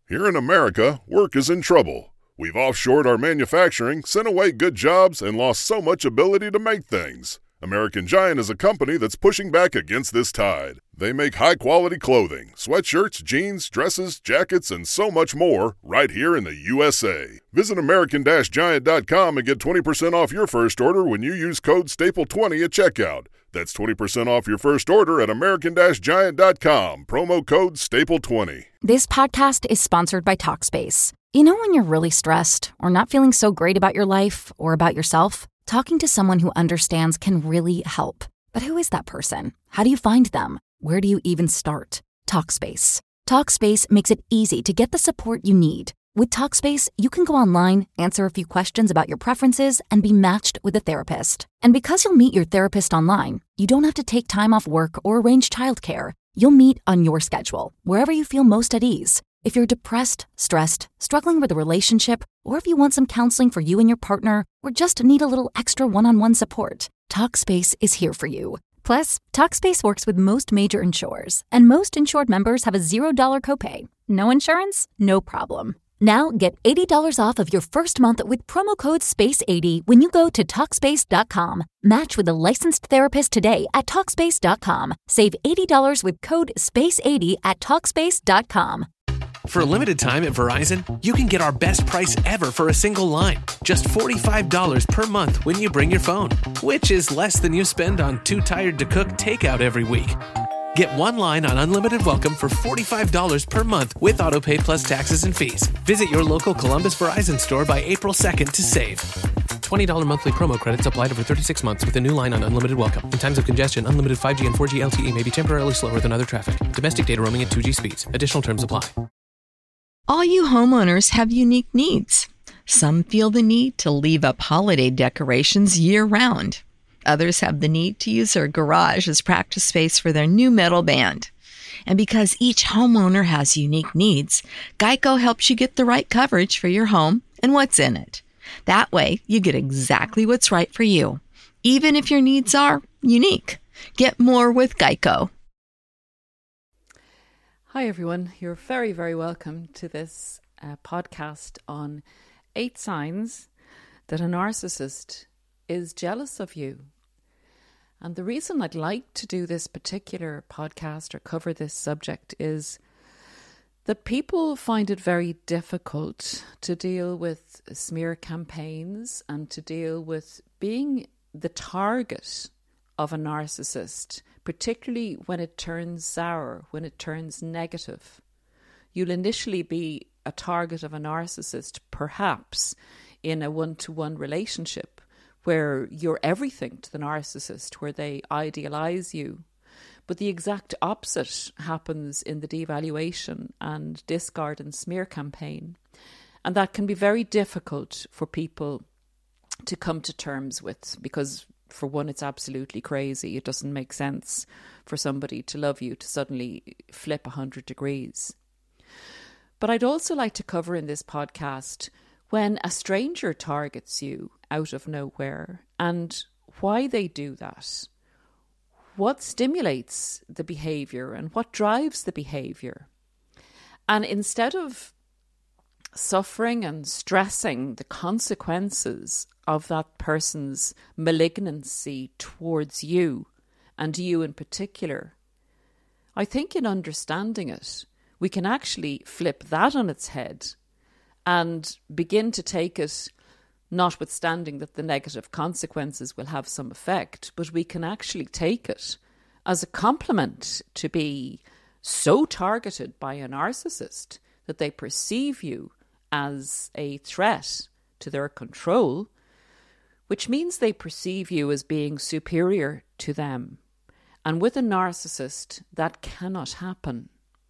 Here in America, work is in trouble. We've offshored our manufacturing, sent away good jobs, and lost so much ability to make things. American Giant is a company that's pushing back against this tide. They make high-quality clothing, sweatshirts, jeans, dresses, jackets, and so much more right here in the USA. Visit American-Giant.com and get 20% off your first order when you use code STAPLE20 at checkout. That's 20% off your first order at American-Giant.com. Promo code STAPLE20. This podcast is sponsored by Talkspace. You know when you're really stressed or not feeling so great about your life or about yourself? Talking to someone who understands can really help. But who is that person? How do you find them? Where do you even start? Talkspace. Talkspace makes it easy to get the support you need. With Talkspace, you can go online, answer a few questions about your preferences, and be matched with a therapist. And because you'll meet your therapist online, you don't have to take time off work or arrange childcare. You'll meet on your schedule, wherever you feel most at ease. If you're depressed, stressed, struggling with a relationship, or if you want some counseling for you and your partner, or just need a little extra one-on-one support, Talkspace is here for you. Plus, Talkspace works with most major insurers, and most insured members have a $0 copay. No insurance? No problem. Now get $80 off of your first month with promo code SPACE80 when you go to Talkspace.com. Match with a licensed therapist today at Talkspace.com. Save $80 with code SPACE80 at Talkspace.com. For a limited time at Verizon, you can get our best price ever for a single line. Just $45 per month when you bring your phone, which is less than you spend on Too Tired to Cook takeout every week. Get one line on Unlimited Welcome for $45 per month with AutoPay plus taxes and fees. Visit your local Columbus Verizon store by April 2nd to save. $20 monthly promo credits applied over 36 months with a new line on Unlimited Welcome. In times of congestion, unlimited 5G and 4G LTE may be temporarily slower than other traffic. Domestic data roaming at 2G speeds. Additional terms apply. All you homeowners have unique needs. Some feel the need to leave up holiday decorations year-round. Others have the need to use their garage as practice space for their new metal band. And because each homeowner has unique needs, Geico helps you get the right coverage for your home and what's in it. That way, you get exactly what's right for you, even if your needs are unique. Get more with Geico. Hi everyone, you're very, very welcome to this podcast on 8 signs that a narcissist is jealous of you. And the reason I'd like to do this particular podcast or cover this subject is that people find it very difficult to deal with smear campaigns and to deal with being the target of a narcissist, particularly when it turns sour, when it turns negative. You'll initially be a target of a narcissist, perhaps in a one-to-one relationship where you're everything to the narcissist, where they idealize you. But the exact opposite happens in the devaluation and discard and smear campaign. And that can be very difficult for people to come to terms with, because for one, it's absolutely crazy. It doesn't make sense for somebody to love you to suddenly flip 100 degrees. But I'd also like to cover in this podcast when a stranger targets you out of nowhere and why they do that. What stimulates the behaviour and what drives the behaviour? And instead of suffering and stressing the consequences of that person's malignancy towards you, and you in particular, I think in understanding it, we can actually flip that on its head and begin to take it, notwithstanding that the negative consequences will have some effect, but we can actually take it as a compliment to be so targeted by a narcissist that they perceive you as a threat to their control, which means they perceive you as being superior to them. And with a narcissist, that cannot happen.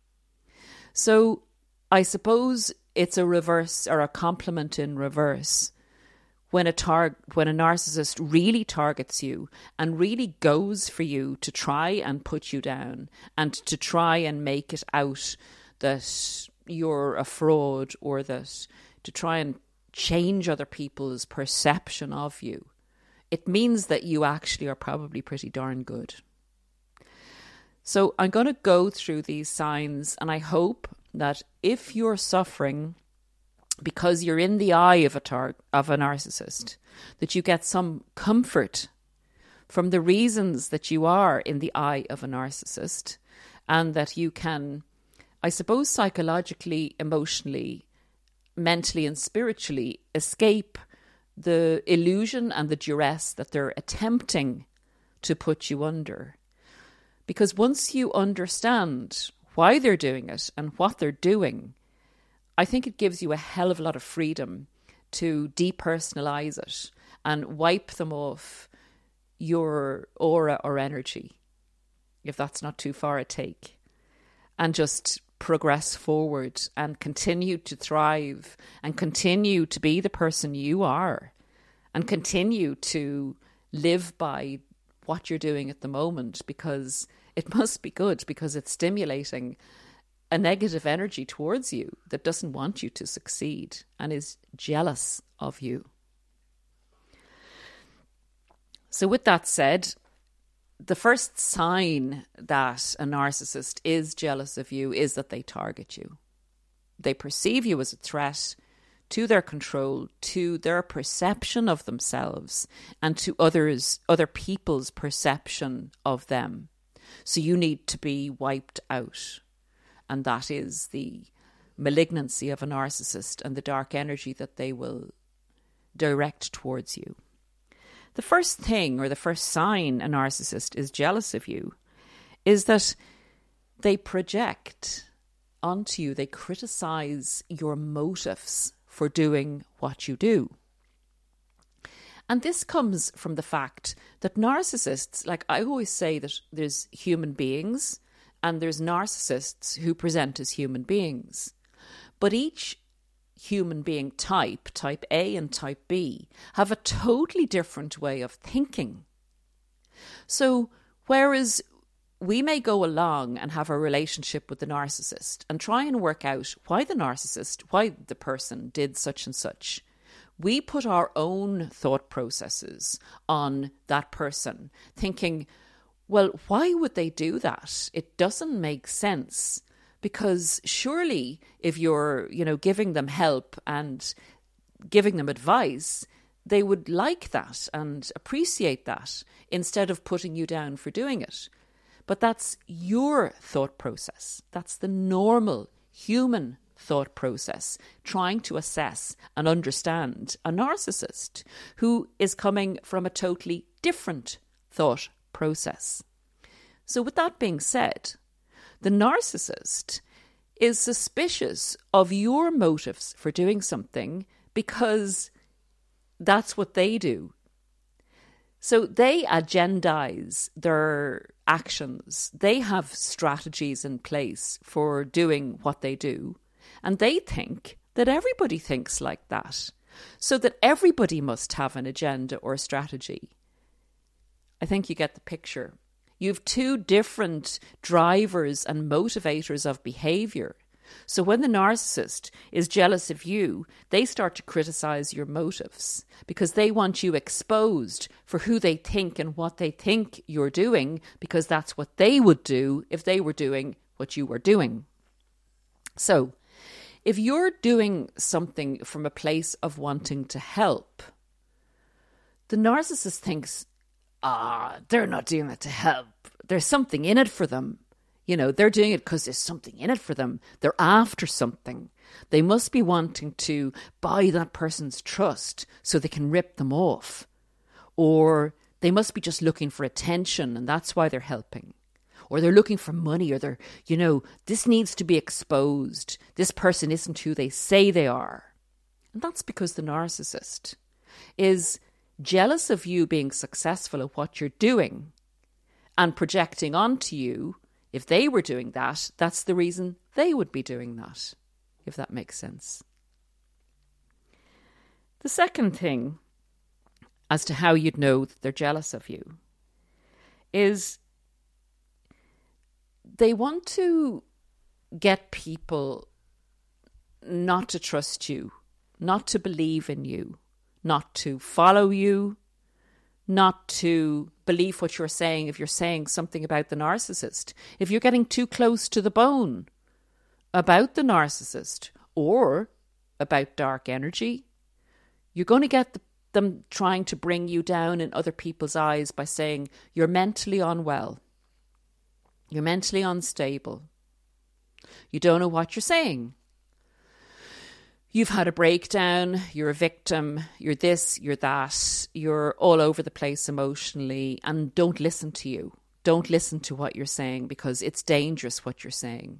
So I suppose it's a reverse or a compliment in reverse when a narcissist really targets you and really goes for you to try and put you down and to try and make it out that you're a fraud or that to try and change other people's perception of you. It means that you actually are probably pretty darn good. So I'm going to go through these signs and I hope that if you're suffering because you're in the eye of a narcissist, that you get some comfort from the reasons that you are in the eye of a narcissist, and that you can, I suppose, psychologically, emotionally, mentally and spiritually escape the illusion and the duress that they're attempting to put you under. Because once you understand why they're doing it and what they're doing, I think it gives you a hell of a lot of freedom to depersonalize it and wipe them off your aura or energy, if that's not too far a take, and just progress forward and continue to thrive and continue to be the person you are and continue to live by what you're doing at the moment, because it must be good, because it's stimulating a negative energy towards you that doesn't want you to succeed and is jealous of you. So with that said, the first sign that a narcissist is jealous of you is that they target you. They perceive you as a threat to their control, to their perception of themselves, and to other people's perception of them. So you need to be wiped out. And that is the malignancy of a narcissist and the dark energy that they will direct towards you. The first thing, or the first sign a narcissist is jealous of you, is that they project onto you, they criticize your motives for doing what you do. And this comes from the fact that narcissists, like I always say that there's human beings and there's narcissists who present as human beings. But each human being type A and type B, have a totally different way of thinking. So whereas we may go along and have a relationship with the narcissist and try and work out why the person did such and such, we put our own thought processes on that person, thinking, well, why would they do that? It doesn't make sense. Because surely if you're, giving them help and giving them advice, they would like that and appreciate that instead of putting you down for doing it. But that's your thought process. That's the normal human thought process, trying to assess and understand a narcissist who is coming from a totally different thought process. So with that being said, the narcissist is suspicious of your motives for doing something because that's what they do. So they agendize their actions. They have strategies in place for doing what they do. And they think that everybody thinks like that. So that everybody must have an agenda or a strategy. I think you get the picture. You have two different drivers and motivators of behaviour. So when the narcissist is jealous of you, they start to criticise your motives because they want you exposed for who they think and what they think you're doing, because that's what they would do if they were doing what you were doing. So if you're doing something from a place of wanting to help, the narcissist thinks, they're not doing it to help. There's something in it for them. They're doing it because there's something in it for them. They're after something. They must be wanting to buy that person's trust so they can rip them off. Or they must be just looking for attention and that's why they're helping. Or they're looking for money, or they're, this needs to be exposed. This person isn't who they say they are. And that's because the narcissist is jealous of you being successful at what you're doing and projecting onto you. If they were doing that, that's the reason they would be doing that, if that makes sense. The second thing as to how you'd know that they're jealous of you is they want to get people not to trust you, not to believe in you, not to follow you, not to believe what you're saying if you're saying something about the narcissist. If you're getting too close to the bone about the narcissist or about dark energy, you're going to get them trying to bring you down in other people's eyes by saying you're mentally unwell, you're mentally unstable, you don't know what you're saying, you've had a breakdown, you're a victim, you're this, you're that, you're all over the place emotionally, and don't listen to you. Don't listen to what you're saying because it's dangerous what you're saying.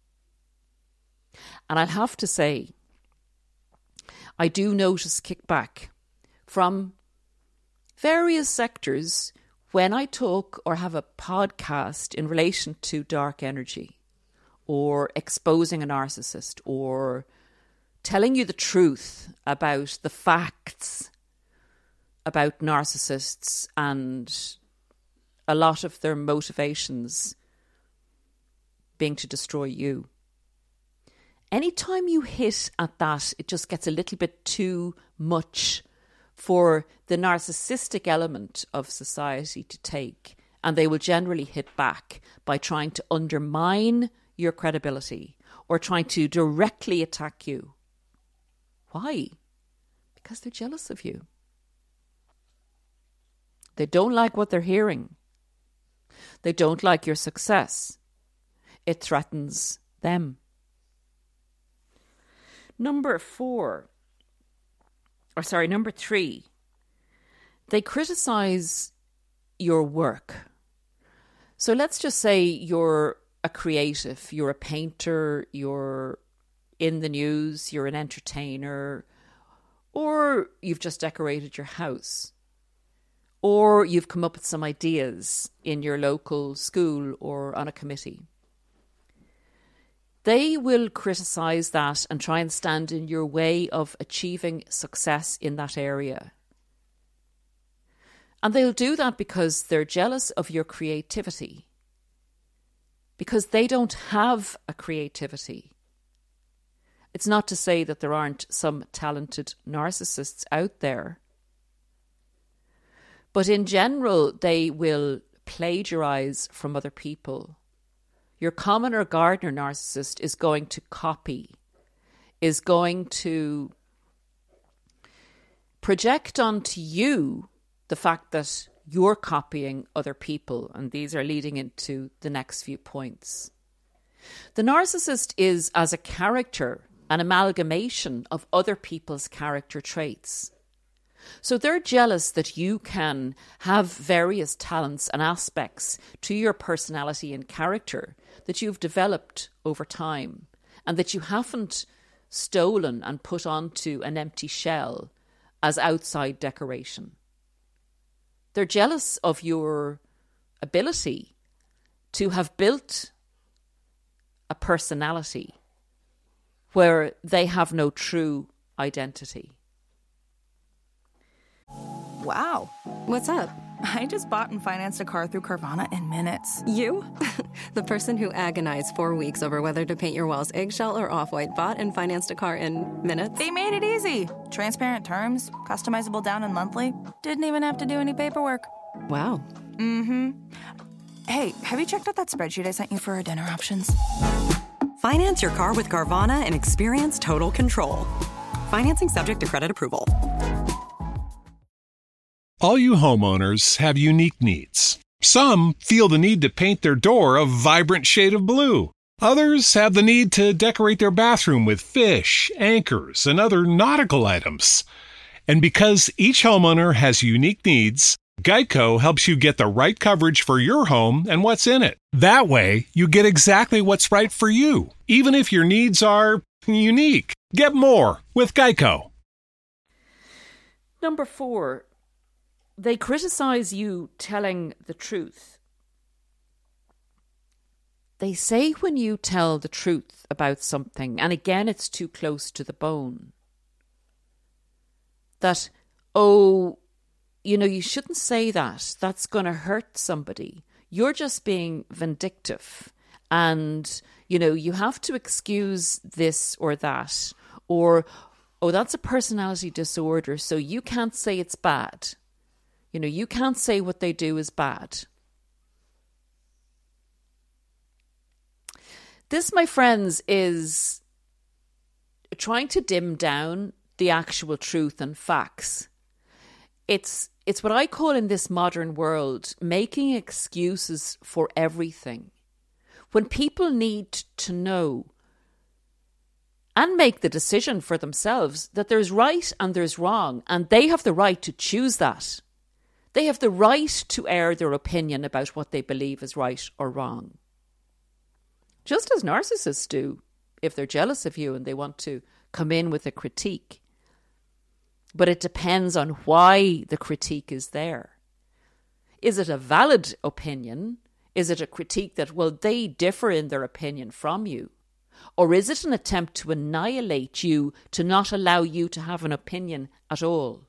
And I'll have to say, I do notice kickback from various sectors when I talk or have a podcast in relation to dark energy or exposing a narcissist or telling you the truth about the facts about narcissists and a lot of their motivations being to destroy you. Anytime you hit at that, it just gets a little bit too much for the narcissistic element of society to take, and they will generally hit back by trying to undermine your credibility or trying to directly attack you. Why? Because they're jealous of you. They don't like what they're hearing. They don't like your success. It threatens them. Number 3, they criticize your work. So let's just say you're a creative, you're a painter, you're in the news, you're an entertainer, or you've just decorated your house, or you've come up with some ideas in your local school or on a committee. They will criticize that and try and stand in your way of achieving success in that area. And they'll do that because they're jealous of your creativity, because they don't have a creativity. It's not to say that there aren't some talented narcissists out there, but in general, they will plagiarize from other people. Your commoner gardener narcissist is going to copy, is going to project onto you the fact that you're copying other people, and these are leading into the next few points. The narcissist is, as a character, an amalgamation of other people's character traits. So they're jealous that you can have various talents and aspects to your personality and character that you've developed over time and that you haven't stolen and put onto an empty shell as outside decoration. They're jealous of your ability to have built a personality where they have no true identity. Wow. What's up? I just bought and financed a car through Carvana in minutes. You? The person who agonized 4 weeks over whether to paint your walls eggshell or off-white bought and financed a car in minutes? They made it easy. Transparent terms, customizable down and monthly. Didn't even have to do any paperwork. Wow. Mm-hmm. Hey, have you checked out that spreadsheet I sent you for our dinner options? Finance your car with Carvana and experience total control. Financing subject to credit approval. All you homeowners have unique needs. Some feel the need to paint their door a vibrant shade of blue. Others have the need to decorate their bathroom with fish, anchors, and other nautical items. And because each homeowner has unique needs, Geico helps you get the right coverage for your home and what's in it. That way, you get exactly what's right for you, even if your needs are unique. Get more with Geico. Number 4, they criticize you telling the truth. They say when you tell the truth about something, and again it's too close to the bone, that, you shouldn't say that. That's going to hurt somebody. You're just being vindictive. And, you have to excuse this or that. Or, that's a personality disorder, so you can't say it's bad. You can't say what they do is bad. This, my friends, is trying to dim down the actual truth and facts. It's what I call in this modern world making excuses for everything. When people need to know and make the decision for themselves that there's right and there's wrong, and they have the right to choose that. They have the right to air their opinion about what they believe is right or wrong. Just as narcissists do if they're jealous of you and they want to come in with a critique. But it depends on why the critique is there. Is it a valid opinion? Is it a critique that, well, they differ in their opinion from you? Or is it an attempt to annihilate you, to not allow you to have an opinion at all?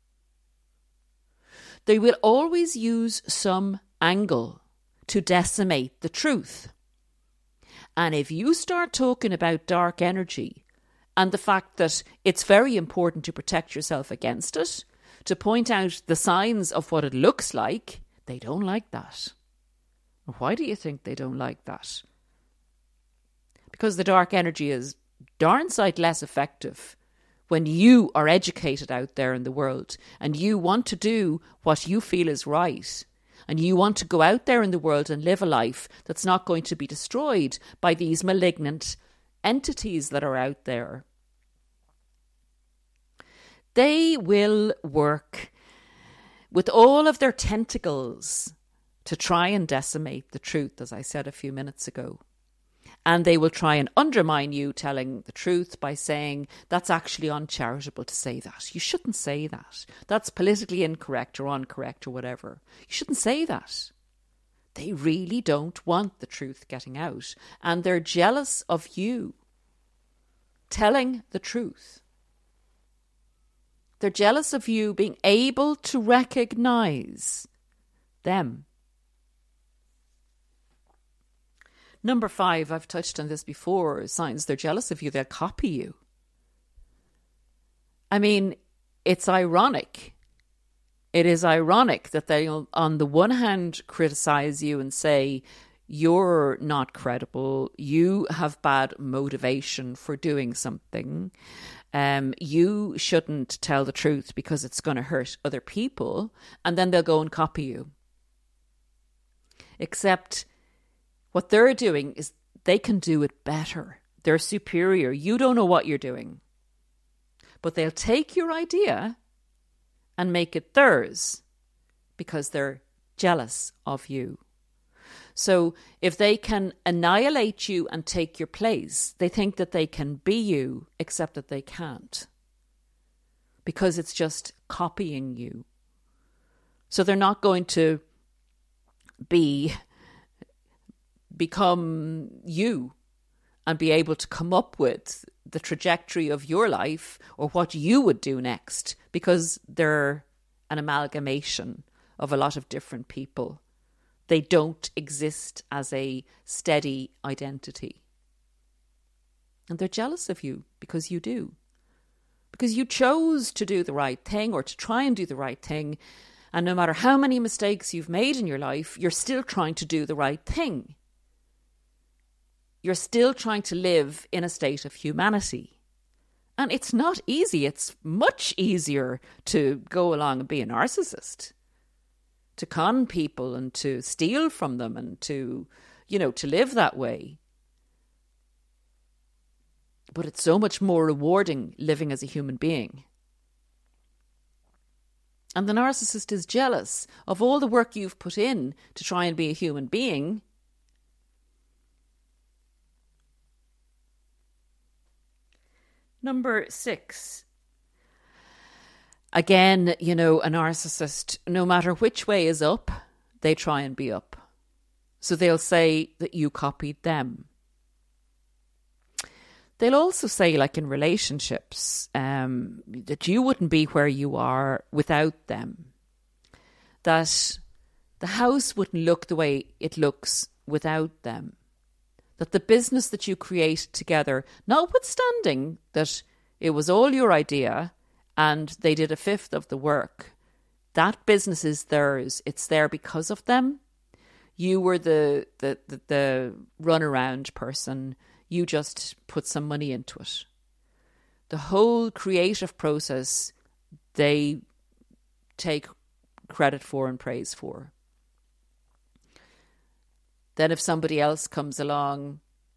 They will always use some angle to decimate the truth. And if you start talking about dark energy and the fact that it's very important to protect yourself against it, to point out the signs of what it looks like, they don't like that. Why do you think they don't like that? Because the dark energy is darn sight less effective when you are educated out there in the world and you want to do what you feel is right, and you want to go out there in the world and live a life that's not going to be destroyed by these malignant entities that are out there. They will work with all of their tentacles to try and decimate the truth, as I said a few minutes ago. And they will try and undermine you telling the truth by saying, that's actually uncharitable to say that. You shouldn't say that. That's politically incorrect or incorrect or whatever. You shouldn't say that. They really don't want the truth getting out. And they're jealous of you telling the truth. They're jealous of you being able to recognize them. Number 5, I've touched on this before, signs they're jealous of you, they'll copy you. I mean, it's ironic. It is ironic that they'll, on the one hand, criticize you and say, you're not credible, you have bad motivation for doing something, you shouldn't tell the truth because it's going to hurt other people, and then they'll go and copy you. Except what they're doing is they can do it better. They're superior. You don't know what you're doing. But they'll take your idea and make it theirs because they're jealous of you. So if they can annihilate you and take your place, they think that they can be you, except that they can't. Because it's just copying you. So they're not going to become you and be able to come up with the trajectory of your life or what you would do next, because they're an amalgamation of a lot of different people. They don't exist as a steady identity. And they're jealous of you because you do. Because you chose to do the right thing or to try and do the right thing. And no matter how many mistakes you've made in your life, you're still trying to do the right thing. You're still trying to live in a state of humanity. And it's not easy. It's much easier to go along and be a narcissist, to con people and to steal from them and to live that way. But it's so much more rewarding living as a human being. And the narcissist is jealous of all the work you've put in to try and be a human being. Number 6. Again, a narcissist, no matter which way is up, they try and be up. So they'll say that you copied them. They'll also say, like in relationships, that you wouldn't be where you are without them. That the house wouldn't look the way it looks without them. That the business that you create together, notwithstanding that it was all your idea and they did 1/5 of the work, that business is theirs. It's there because of them. You were the runaround person. You just put some money into it. The whole creative process, they take credit for and praise for. Then if somebody else comes along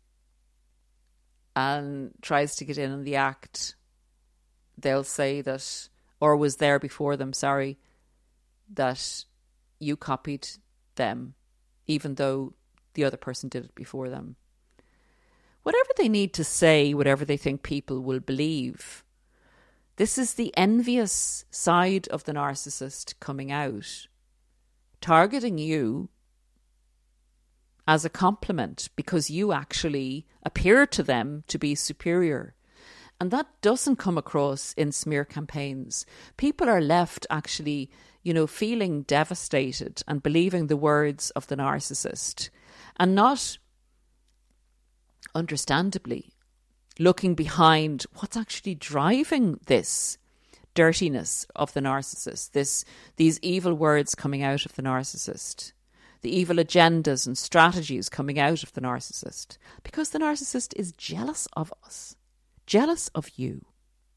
and tries to get in on the act, they'll say that, or was there before them, sorry, that you copied them, even though the other person did it before them. Whatever they need to say, whatever they think people will believe, this is the envious side of the narcissist coming out, targeting you as a compliment because you actually appear to them to be superior. And that doesn't come across in smear campaigns. People are left actually, feeling devastated and believing the words of the narcissist and not, understandably, looking behind what's actually driving this dirtiness of the narcissist, these evil words coming out of the narcissist, the evil agendas and strategies coming out of the narcissist, because the narcissist is jealous of us, jealous of you.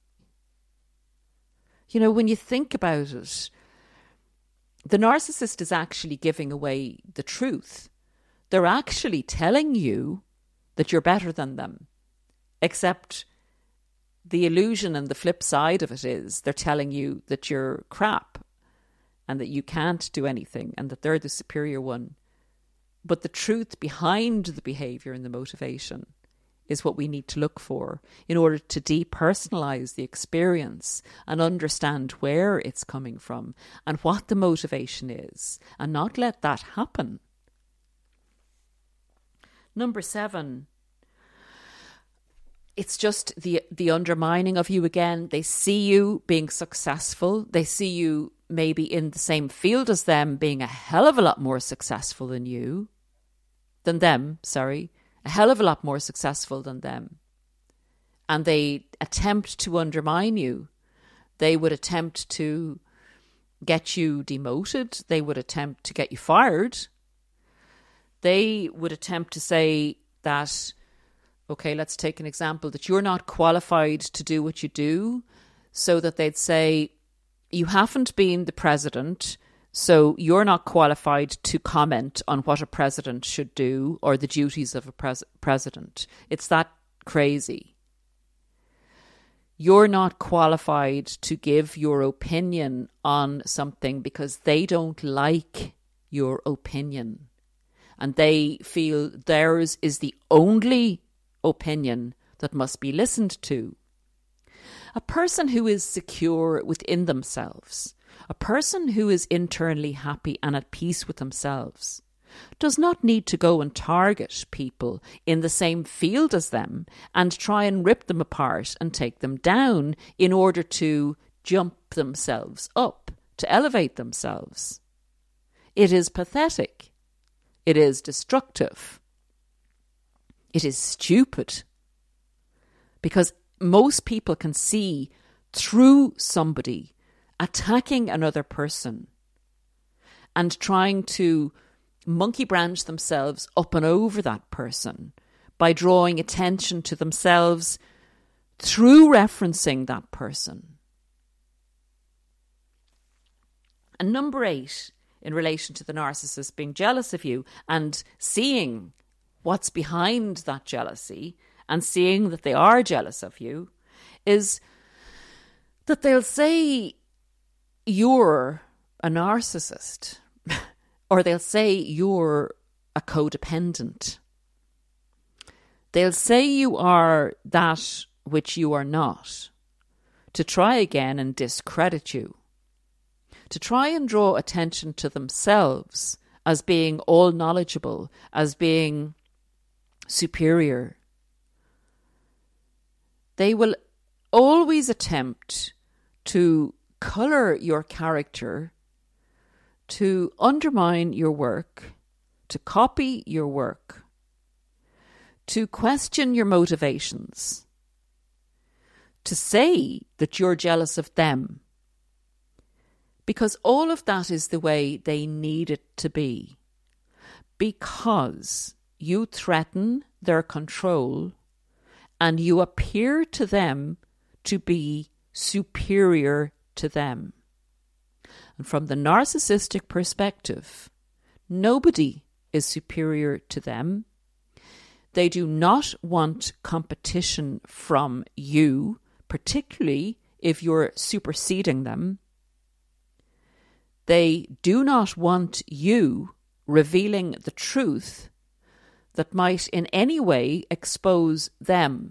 When you think about it, the narcissist is actually giving away the truth. They're actually telling you that you're better than them, except the illusion and the flip side of it is they're telling you that you're crap and that you can't do anything and that they're the superior one. But the truth behind the behaviour and the motivation is what we need to look for in order to depersonalise the experience and understand where it's coming from and what the motivation is, and not let that happen. Number 7, it's just the undermining of you again. They see you being successful. They see you maybe in the same field as them being a hell of a lot more successful than them, a hell of a lot more successful than them. And they attempt to undermine you. They would attempt to get you demoted. They would attempt to get you fired. They would attempt to say that, okay, let's take an example, that you're not qualified to do what you do, so that they'd say, you haven't been the president, so you're not qualified to comment on what a president should do or the duties of a president. It's that crazy. You're not qualified to give your opinion on something because they don't like your opinion. And they feel theirs is the only opinion that must be listened to. A person who is secure within themselves, a person who is internally happy and at peace with themselves, does not need to go and target people in the same field as them and try and rip them apart and take them down in order to jump themselves up, to elevate themselves. It is pathetic. It is destructive. It is stupid. Because most people can see through somebody attacking another person and trying to monkey branch themselves up and over that person by drawing attention to themselves through referencing that person. And number 8, in relation to the narcissist being jealous of you and seeing what's behind that jealousy and seeing that they are jealous of you, is that they'll say you're a narcissist or they'll say you're a codependent. They'll say you are that which you are not, to try again and discredit you, to try and draw attention to themselves as being all knowledgeable, as being superior. They will always attempt to colour your character, to undermine your work, to copy your work, to question your motivations, to say that you're jealous of them, because all of that is the way they need it to be. because you threaten their control and you appear to them to be superior to them. And from the narcissistic perspective, nobody is superior to them. They do not want competition from you, particularly if you're superseding them. They do not want you revealing the truth that might in any way expose them.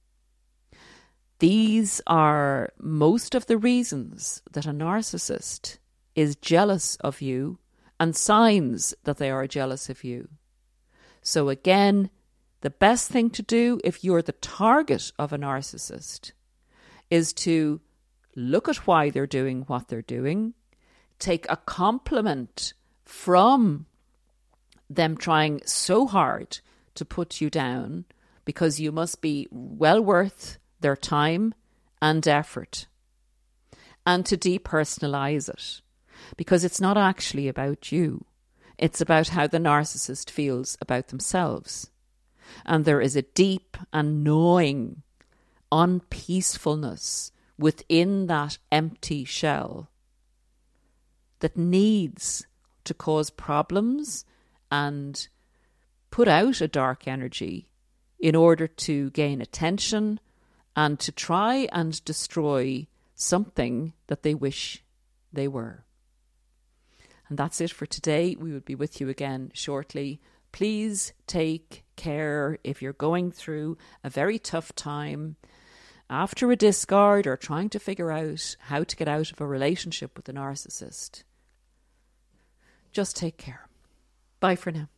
These are most of the reasons that a narcissist is jealous of you and signs that they are jealous of you. So again, the best thing to do if you're the target of a narcissist is to look at why they're doing what they're doing, take a compliment from them trying so hard to put you down, because you must be well worth their time and effort, and to depersonalize it, because it's not actually about you. It's about how the narcissist feels about themselves. And there is a deep and gnawing unpeacefulness within that empty shell that needs to cause problems and put out a dark energy in order to gain attention and to try and destroy something that they wish they were. And that's it for today. We will be with you again shortly. Please take care if you're going through a very tough time after a discard or trying to figure out how to get out of a relationship with a narcissist. Just take care. Bye for now.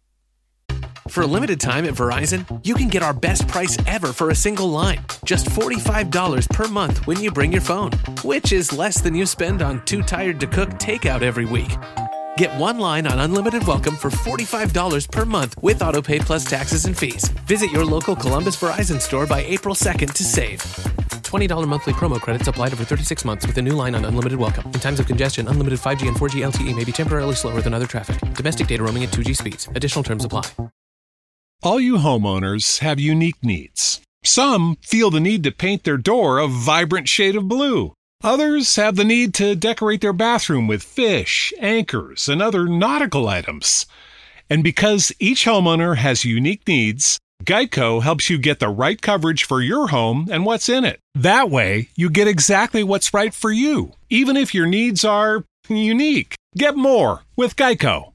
For a limited time at Verizon, you can get our best price ever for a single line. Just $45 per month when you bring your phone, which is less than you spend on Too Tired to Cook takeout every week. Get one line on Unlimited Welcome for $45 per month with autopay plus taxes and fees. Visit your local Columbus Verizon store by April 2nd to save. $20 monthly promo credits applied over 36 months with a new line on Unlimited Welcome. In times of congestion, unlimited 5G and 4G LTE may be temporarily slower than other traffic. Domestic data roaming at 2G speeds. Additional terms apply. All you homeowners have unique needs. Some feel the need to paint their door a vibrant shade of blue. Others have the need to decorate their bathroom with fish, anchors, and other nautical items. And because each homeowner has unique needs, Geico helps you get the right coverage for your home and what's in it. That way, you get exactly what's right for you, even if your needs are unique. Get more with Geico.